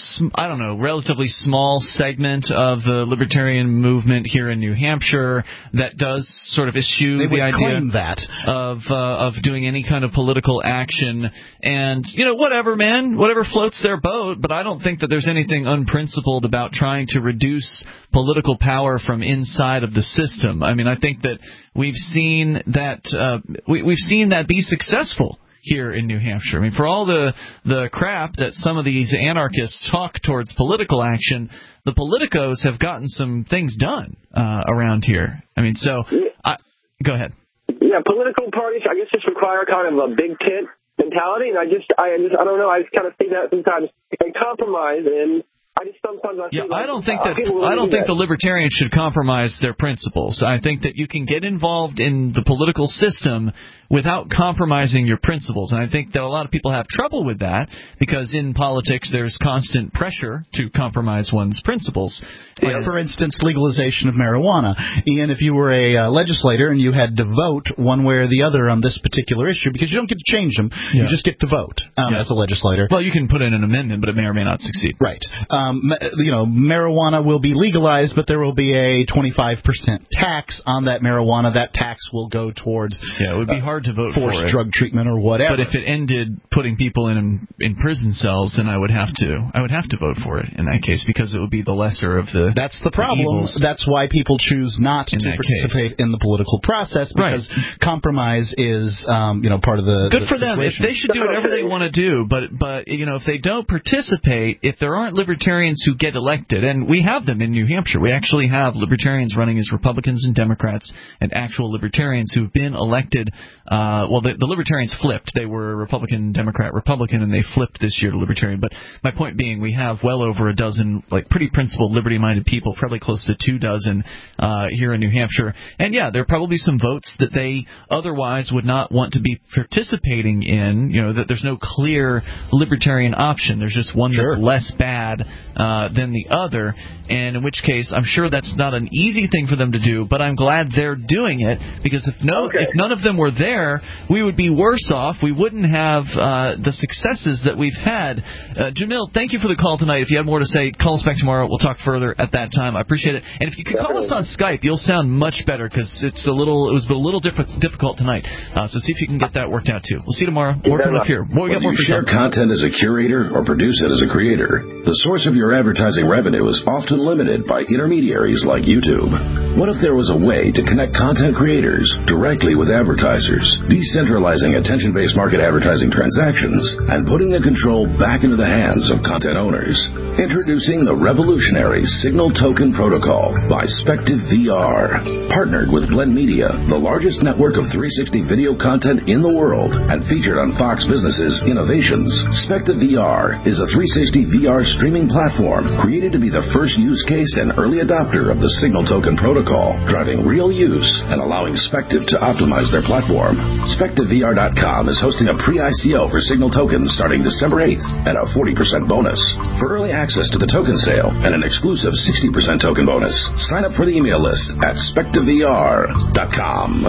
I don't know, relatively small segment of the libertarian movement here in New Hampshire that does sort of eschew they the would idea claim that. of uh, of doing any kind of political action. And, you know, whatever, man, whatever floats their boat. But I don't think that there's anything unprincipled about trying to reduce political power from inside of the system. I mean, I think that we've seen that uh, we, we've seen that be successful here in New Hampshire. I mean, for all the the crap that some of these anarchists talk towards political action, the politicos have gotten some things done uh, around here. I mean, so I, go ahead. Yeah, political parties, I guess, just require kind of a big tent mentality, and I just, I just, I don't know, I just kind of see that sometimes they compromise and. I just sometimes I yeah, like, I don't think uh, that I don't do think that. the libertarians should compromise their principles. I think that you can get involved in the political system without compromising your principles, and I think that a lot of people have trouble with that because in politics there's constant pressure to compromise one's principles. Like, And, for instance, legalization of marijuana. Ian, if you were a uh, legislator and you had to vote one way or the other on this particular issue, because you don't get to change them, yeah. you just get to vote um, yeah. as a legislator. Well, you can put in an amendment, but it may or may not succeed. Right. Um, you know, marijuana will be legalized, but there will be a twenty-five percent tax on that marijuana. That tax will go towards yeah, it would be uh, hard to vote forced for it. drug treatment or whatever. But if it ended putting people in in prison cells, then I would have to I would have to vote for it in that case because it would be the lesser of the. That's the problem. The That's why people choose not to that participate case. in the political process because right. compromise is, um, you know, part of the. Good the for them. If situation. they should do whatever they want to do, but but you know if they don't participate, if there aren't libertarians who get elected, and we have them in New Hampshire, we actually have libertarians running as Republicans and Democrats, and actual libertarians who've been elected. Uh, well, the, the libertarians flipped; they were Republican, Democrat, Republican, and they flipped this year to Libertarian. But my point being, we have well over a dozen like pretty principled, liberty-minded people, probably close to two dozen uh, here in New Hampshire. And yeah, there are probably some votes that they otherwise would not want to be participating in. You know, that there's no clear libertarian option. There's just one sure. that's less bad uh, than the other. And in which case, I'm sure that's not an easy thing for them to do. But I'm glad they're doing it because if no, okay. if none of them were there, we would be worse off. We wouldn't have uh, the successes that we've had. Uh, Jamil, thank you for the call tonight. If you have more to say, call us back tomorrow. We'll talk further at that time. I appreciate it. And if you could call us on Skype, you'll sound much better because it's a little. It was a little diff- difficult tonight. Uh, so see if you can get that worked out too. We'll see you tomorrow. More coming up here. More, we got more Whether you free share time. content as a curator or produce it as a creator, the source of your advertising revenue is often limited by intermediaries like YouTube. What if there was a way to connect content creators directly with advertisers, decentralizing attention-based market advertising transactions and putting the control back into the hands of content owners? Introducing the revolutionary Signal Token Protocol by Spective V R. Partnered with Blend Media, the largest network of three sixty video content in the world, and featured on Fox Business's Innovations, Spective V R is a three sixty V R streaming platform created to be the first use case and early adopter of the Signal Token Protocol, driving real use and allowing Spective to optimize their platform. Spective V R dot com is hosting a pre-I C O for Signal Tokens starting December eighth at a forty percent bonus. For early access to the token sale and an exclusive sixty percent token bonus, sign up for the email list at Spective V R dot com.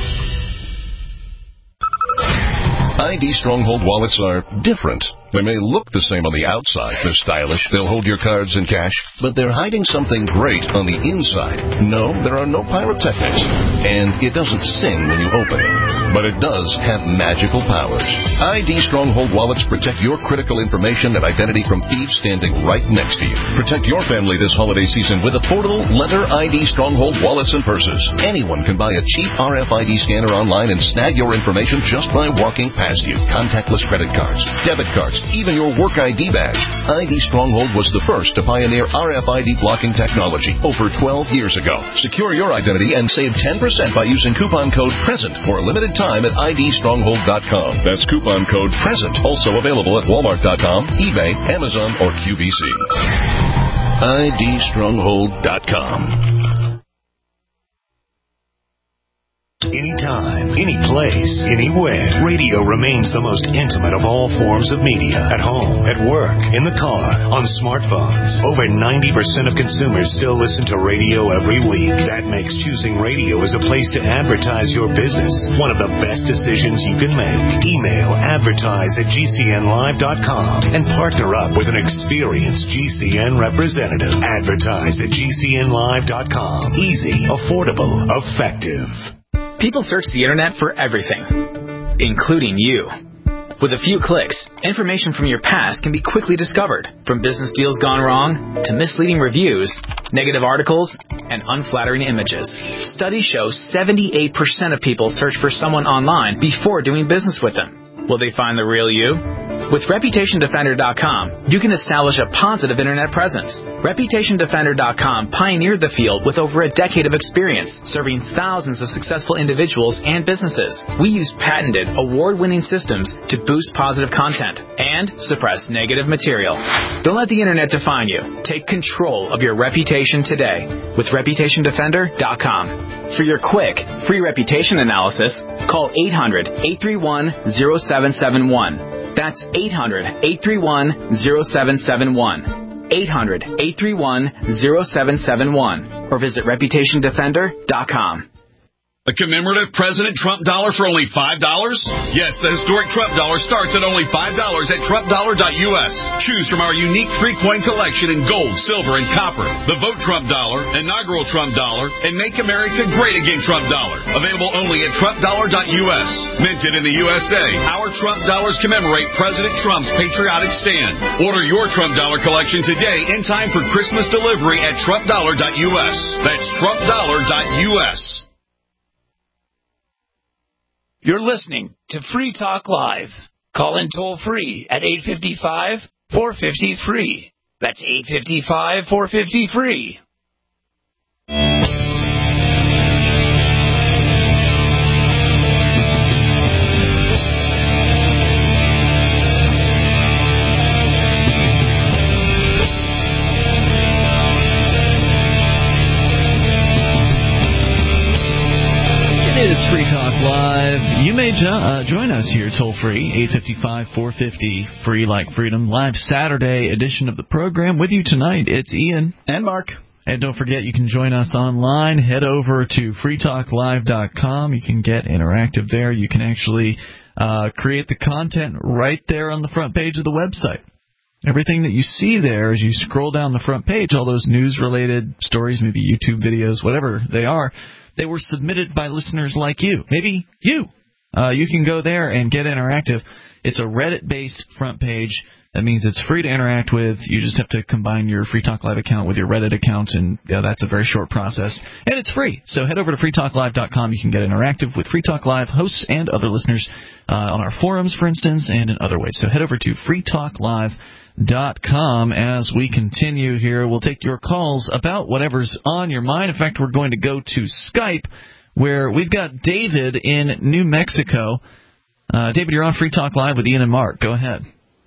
I D Stronghold wallets are different. They may look the same on the outside. They're stylish. They'll hold your cards and cash. But they're hiding something great on the inside. No, there are no pyrotechnics. And it doesn't sing when you open it. But it does have magical powers. I D Stronghold wallets protect your critical information and identity from thieves standing right next to you. Protect your family this holiday season with affordable leather I D Stronghold wallets and purses. Anyone can buy a cheap R F I D scanner online and snag your information just by walking past you. Contactless credit cards, debit cards, even your work I D badge. I D Stronghold was the first to pioneer R F I D blocking technology over twelve years ago. Secure your identity and save ten percent by using coupon code PRESENT for a limited time at I D Stronghold dot com. That's coupon code PRESENT. Also available at Walmart dot com, eBay, Amazon, or Q V C. I D Stronghold dot com. Anytime, any place, anywhere. Radio remains the most intimate of all forms of media. At home, at work, in the car, on smartphones. Over ninety percent of consumers still listen to radio every week. That makes choosing radio as a place to advertise your business one of the best decisions you can make. Email advertise at G C N live dot com and partner up with an experienced G C N representative. Advertise at G C N live dot com. Easy, affordable, effective. People search the internet for everything, including you. With a few clicks, information from your past can be quickly discovered, from business deals gone wrong to misleading reviews, negative articles, and unflattering images. Studies show seventy-eight percent of people search for someone online before doing business with them. Will they find the real you? With Reputation Defender dot com, you can establish a positive internet presence. Reputation Defender dot com pioneered the field with over a decade of experience, serving thousands of successful individuals and businesses. We use patented, award-winning systems to boost positive content and suppress negative material. Don't let the internet define you. Take control of your reputation today with Reputation Defender dot com. For your quick, free reputation analysis, call eight hundred, eight three one, zero seven seven one. That's eight hundred, eight three one, zero seven seven one. eight hundred, eight three one, zero seven seven one. Or visit Reputation Defender dot com. A commemorative President Trump dollar for only five dollars? Yes, the historic Trump dollar starts at only five dollars at Trump dollar dot U S. Choose from our unique three-coin collection in gold, silver, and copper. The Vote Trump dollar, inaugural Trump dollar, and Make America Great Again Trump dollar. Available only at Trump dollar dot U S. Minted in the U S A, our Trump dollars commemorate President Trump's patriotic stand. Order your Trump dollar collection today in time for Christmas delivery at Trump dollar dot U S. That's Trump dollar dot U S. You're listening to Free Talk Live. Call in toll free at eight five five, four five zero, free. That's eight five five, four five zero, free. It is Free Talk Live. You may jo- uh, join us here toll-free, eight five five, four five zero, free like freedom. Live Saturday edition of the program. With you tonight, it's Ian. And Mark. And don't forget, you can join us online. Head over to free talk live dot com. You can get interactive there. You can actually uh, create the content right there on the front page of the website. Everything that you see there as you scroll down the front page, all those news-related stories, maybe YouTube videos, whatever they are, they were submitted by listeners like you. Maybe you. Uh, you can go there and get interactive. It's a Reddit-based front page. That means it's free to interact with. You just have to combine your Free Talk Live account with your Reddit account, and yeah, that's a very short process. And it's free. So head over to free talk live dot com. You can get interactive with Free Talk Live hosts and other listeners uh, on our forums, for instance, and in other ways. So head over to free talk live dot com. As we continue here, we'll take your calls about whatever's on your mind. In fact, we're going to go to Skype, where we've got David in New Mexico. Uh, David, you're on Free Talk Live with Ian and Mark. Go ahead.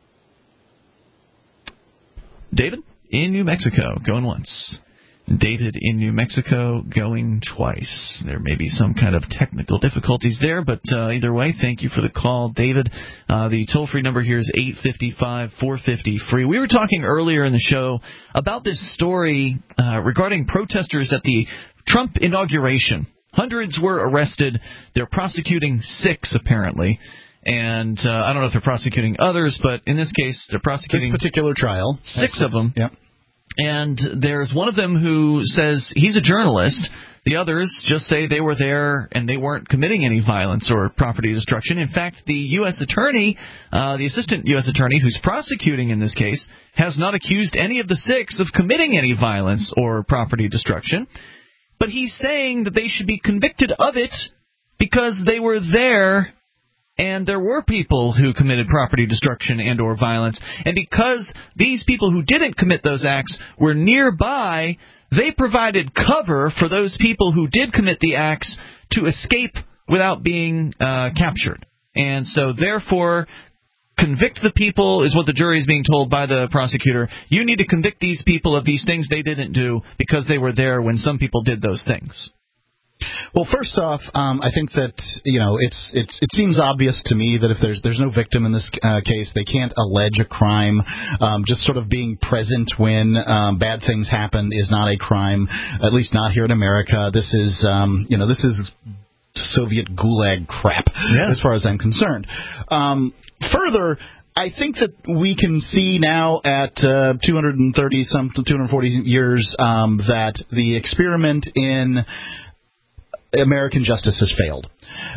David in New Mexico, going once. David in New Mexico, going twice. There may be some kind of technical difficulties there, but uh, either way, thank you for the call, David. Uh, the toll-free number here is eight five five, four five zero, free. We were talking earlier in the show about this story uh, regarding protesters at the Trump inauguration. Hundreds were arrested. They're prosecuting six, apparently. And uh, I don't know if they're prosecuting others, but in this case, they're prosecuting this particular trial. Six of them. Yep. And there's one of them who says he's a journalist. The others just say they were there and they weren't committing any violence or property destruction. In fact, the U S attorney, uh, the assistant U S attorney who's prosecuting in this case, has not accused any of the six of committing any violence or property destruction. But he's saying that they should be convicted of it because they were there and there were people who committed property destruction and or violence. And because these people who didn't commit those acts were nearby, they provided cover for those people who did commit the acts to escape without being uh, captured. And so, therefore, convict the people is what the jury is being told by the prosecutor. You need to convict these people of these things they didn't do because they were there when some people did those things. Well, first off, um, I think that you know it's it's it seems obvious to me that if there's there's no victim in this uh, case, they can't allege a crime. Um, just sort of being present when um, bad things happen is not a crime, at least not here in America. This is um, you know this is Soviet gulag crap, yeah. as far as I'm concerned. Um, further, I think that we can see now at uh, two hundred thirty some two hundred forty years um, that the experiment in American justice has failed.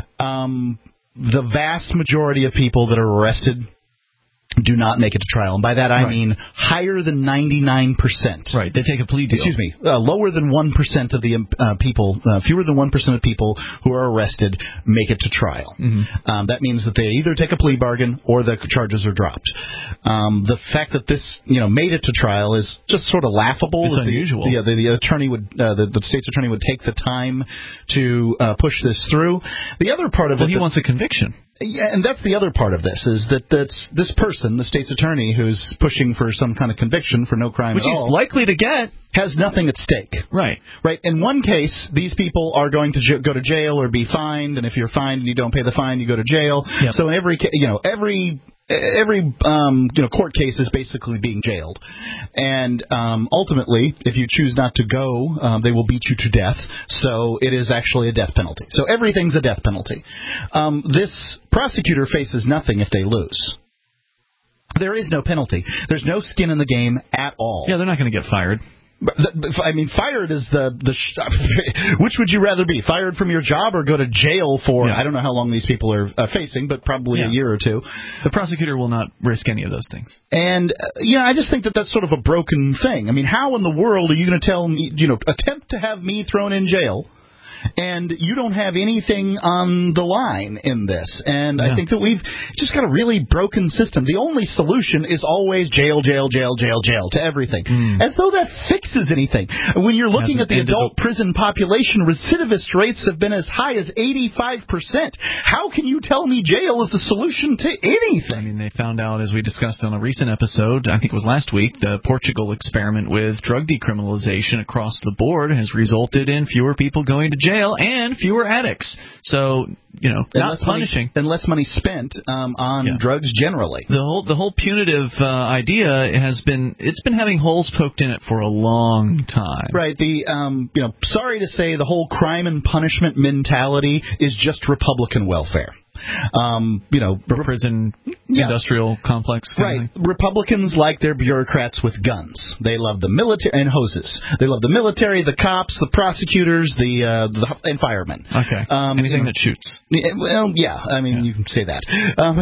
Um, the vast majority of people that are arrested do not make it to trial. And by that I right. mean higher than ninety-nine percent. Right, they take a plea deal. Excuse me, uh, lower than one percent of the uh, people, uh, fewer than one percent of people who are arrested make it to trial. Mm-hmm. Um, that means that they either take a plea bargain or the charges are dropped. Um, the fact that this, you know, made it to trial is just sort of laughable. It's unusual. The, the, the attorney would, uh, the, the state's attorney would take the time to uh, push this through. The other part of well, it... Well, he wants a conviction. Yeah, and that's the other part of this, is that that's this person, the state's attorney, who's pushing for some kind of conviction for no crime Which at all. Which he's likely to get. Has nothing at stake. Right. Right. In one case, these people are going to j- go to jail or be fined, and if you're fined and you don't pay the fine, you go to jail. Yep. So in every, ca- you know, every... Every um, you know court case is basically being jailed, and um, ultimately, if you choose not to go, um, they will beat you to death. So it is actually a death penalty. So everything's a death penalty. Um, this prosecutor faces nothing if they lose. There is no penalty. There's no skin in the game at all. Yeah, they're not going to get fired. I mean, fired is the the. Sh- which would you rather be, fired from your job or go to jail for? Yeah. I don't know how long these people are uh, facing, but probably yeah. a year or two. The prosecutor will not risk any of those things. And uh, yeah, I just think that that's sort of a broken thing. I mean, how in the world are you going to tell me, you know, attempt to have me thrown in jail? And you don't have anything on the line in this. And yeah. I think that we've just got a really broken system. The only solution is always jail, jail, jail, jail, jail to everything. Mm. As though that fixes anything. When you're looking at the adult up. prison population, recidivist rates have been as high as eighty-five percent. How can you tell me jail is the solution to anything? I mean, they found out, as we discussed on a recent episode, I think it was last week, the Portugal experiment with drug decriminalization across the board has resulted in fewer people going to jail. jail and fewer addicts. So, you know, and not less punishing. Money, and less money spent um, on yeah. drugs generally. The whole the whole punitive uh, idea has been, it's been having holes poked in it for a long time. Right. The, um, you know, sorry to say, the whole crime and punishment mentality is just Republican welfare. Um, you know, prison yeah. industrial complex. Right. Republicans like their bureaucrats with guns. They love the military and hoses. They love the military, the cops, the prosecutors, the, uh, the and firemen. Okay. Um, Anything you know, that shoots. Well, yeah. I mean, yeah. you can say that. Um,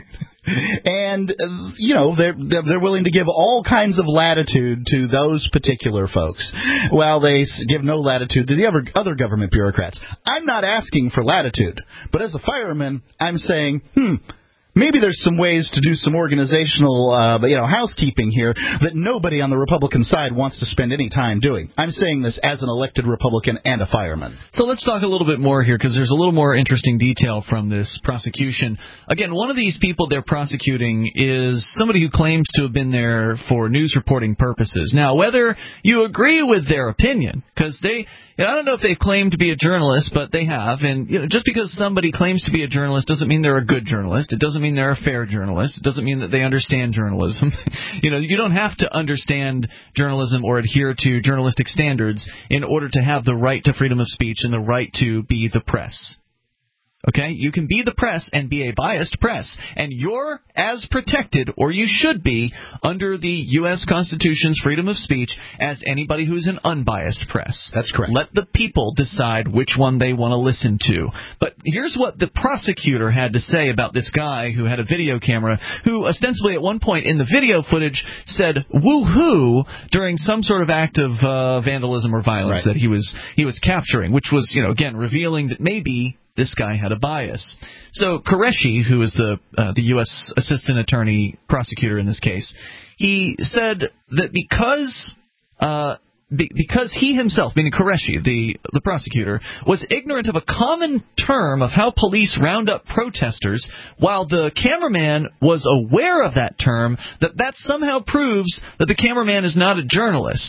And, uh, you know, they're they're willing to give all kinds of latitude to those particular folks, while they give no latitude to the other, other government bureaucrats. I'm not asking for latitude, but as a fireman, I'm saying, hmm, maybe there's some ways to do some organizational, uh, you know, housekeeping here that nobody on the Republican side wants to spend any time doing. I'm saying this as an elected Republican and a fireman. So let's talk a little bit more here, because there's a little more interesting detail from this prosecution. Again, one of these people they're prosecuting is somebody who claims to have been there for news reporting purposes. Now, whether you agree with their opinion, because they, you know, I don't know if they've claimed to be a journalist, but they have. And you know, just because somebody claims to be a journalist doesn't mean they're a good journalist. It doesn't mean they're a fair journalist. It doesn't mean that they understand journalism. You know, you don't have to understand journalism or adhere to journalistic standards in order to have the right to freedom of speech and the right to be the press. Okay? You can be the press and be a biased press. And you're as protected, or you should be, under the U S Constitution's freedom of speech as anybody who's an unbiased press. That's correct. Let the people decide which one they want to listen to. But here's what the prosecutor had to say about this guy who had a video camera, who ostensibly at one point in the video footage said woo-hoo during some sort of act of uh, vandalism or violence right. that he was he was capturing, which was, you know, again, revealing that maybe this guy had a bias. So Qureshi, who is the uh, the U S Assistant Attorney Prosecutor in this case, he said that because uh, be, because he himself, meaning Qureshi, the the prosecutor, was ignorant of a common term of how police round up protesters, while the cameraman was aware of that term, that that somehow proves that the cameraman is not a journalist.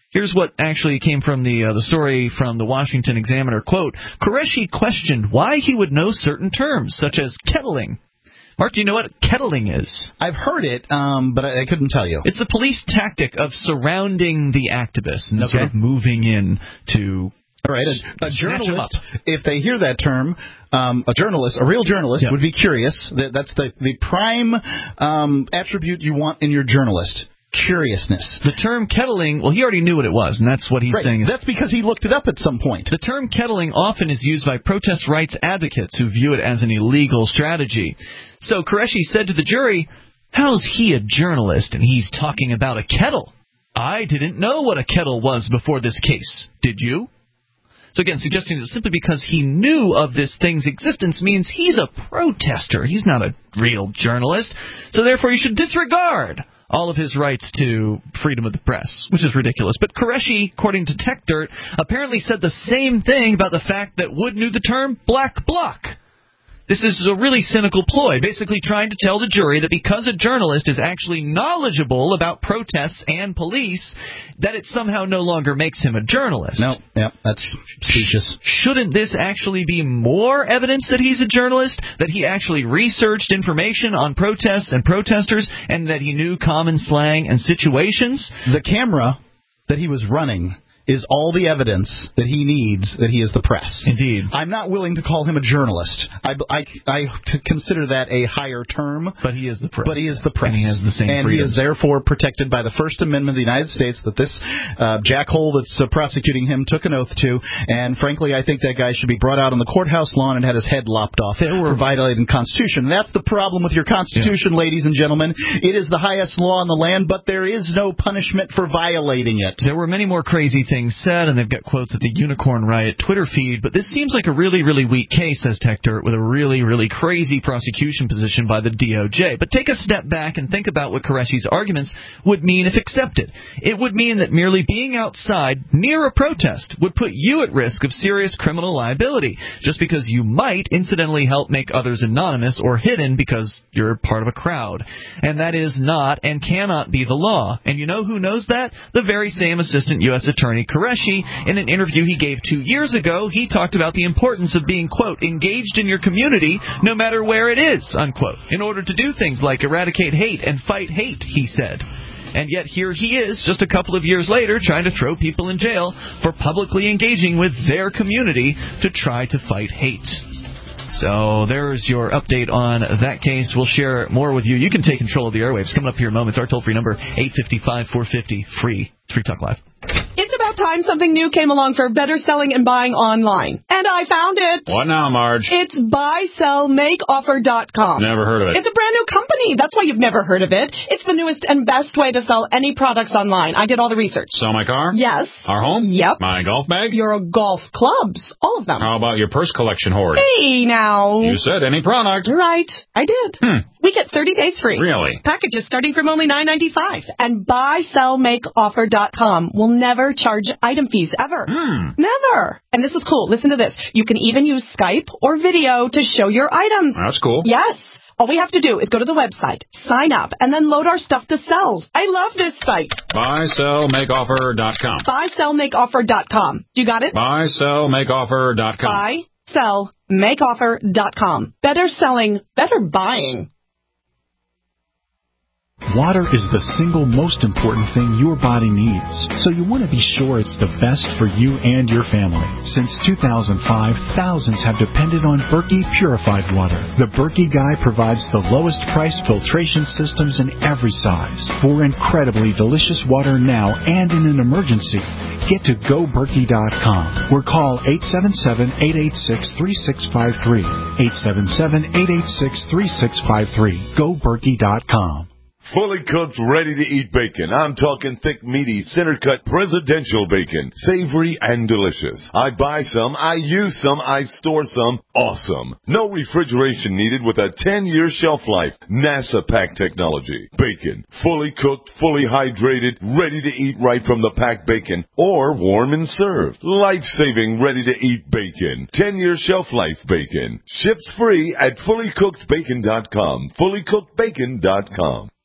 Here's what actually came from the uh, the story from the Washington Examiner. Quote, Qureshi questioned why he would know certain terms, such as kettling. Mark, do you know what kettling is? I've heard it, um, but I, I couldn't tell you. It's the police tactic of surrounding the activists and okay. sort of moving in to... All right, a, a journalist, if they hear that term, um, a journalist, a real journalist, yep. would be curious. That, that's the, the prime um, attribute you want in your journalist. Curiousness. The term kettling, well, he already knew what it was, and that's what he's right. saying. That's because he looked it up at some point. The term kettling often is used by protest rights advocates who view it as an illegal strategy. So Qureshi said to the jury, how's he a journalist and he's talking about a kettle? I didn't know what a kettle was before this case. Did you? So again, suggesting that simply because he knew of this thing's existence means he's a protester. He's not a real journalist. So therefore you should disregard all of his rights to freedom of the press, which is ridiculous. But Qureshi, according to TechDirt, apparently said the same thing about the fact that Wood knew the term black bloc. This is a really cynical ploy, basically trying to tell the jury that because a journalist is actually knowledgeable about protests and police, that it somehow no longer makes him a journalist. No, yeah, that's specious. Shouldn't this actually be more evidence that he's a journalist, that he actually researched information on protests and protesters, and that he knew common slang and situations? The camera that he was running is all the evidence that he needs that he is the press. Indeed. I'm not willing to call him a journalist. I, I, I consider that a higher term. But he is the press. But he is the press. And he has the same And freedoms. he is therefore protected by the First Amendment of the United States that this uh, jackhole that's uh, prosecuting him took an oath to. And frankly, I think that guy should be brought out on the courthouse lawn and had his head lopped off for violating the Constitution. That's the problem with your Constitution, yeah. ladies and gentlemen. It is the highest law in the land, but there is no punishment for violating it. There were many more crazy things said, and they've got quotes at the Unicorn Riot Twitter feed, but this seems like a really, really weak case, says TechDirt, with a really, really crazy prosecution position by the D O J. But take a step back and think about what Qureshi's arguments would mean if accepted. It would mean that merely being outside near a protest would put you at risk of serious criminal liability, just because you might incidentally help make others anonymous or hidden because you're part of a crowd. And that is not and cannot be the law. And you know who knows that? The very same Assistant U S Attorney Qureshi. In an interview he gave two years ago, he talked about the importance of being, quote, engaged in your community no matter where it is, unquote, in order to do things like eradicate hate and fight hate, he said. And yet here he is, just a couple of years later, trying to throw people in jail for publicly engaging with their community to try to fight hate. So there's your update on that case. We'll share more with you. You can take control of the airwaves. Coming up here in moments, our toll-free number, eight five five, four five zero, free. It's Free Talk Live. It's about time something new came along for better selling and buying online. And I found it. What now, Marge? It's buy sell make offer dot com. Never heard of it. It's a brand new company. That's why you've never heard of it. It's the newest and best way to sell any products online. I did all the research. Sell my car? Yes. Our home? Yep. My golf bag? Your golf clubs. All of them. How about your purse collection hoard? Hey, now. You said any product. Right. I did. Hmm. We get thirty days free. Really? Packages starting from only nine ninety-five. And buy sell make offer dot com will never charge item fees ever. Hmm. Never. And this is cool. Listen to this. You can even use Skype or video to show your items. That's cool. Yes. All we have to do is go to the website, sign up, and then load our stuff to sell. I love this site. buy sell make offer dot com. buy sell make offer dot com. You got it? buy sell make offer dot com. buy sell make offer dot com. Better selling, better buying. Water is the single most important thing your body needs, so you want to be sure it's the best for you and your family. Since two thousand five, thousands have depended on Berkey purified water. The Berkey Guy provides the lowest price filtration systems in every size for incredibly delicious water now and in an emergency. Get to go berkey dot com or call eight seven seven, eight eight six, three six five three. eight seven seven, eight eight six, three six five three. go berkey dot com. Fully cooked, ready-to-eat bacon. I'm talking thick, meaty, center-cut presidential bacon. Savory and delicious. I buy some, I use some, I store some. Awesome. No refrigeration needed with a ten-year shelf life. NASA pack technology. Bacon. Fully cooked, fully hydrated, ready to eat right from the packed bacon. Or warm and served. Life-saving, ready-to-eat bacon. ten-year shelf life bacon. Ships free at fully cooked bacon dot com. fully cooked bacon dot com.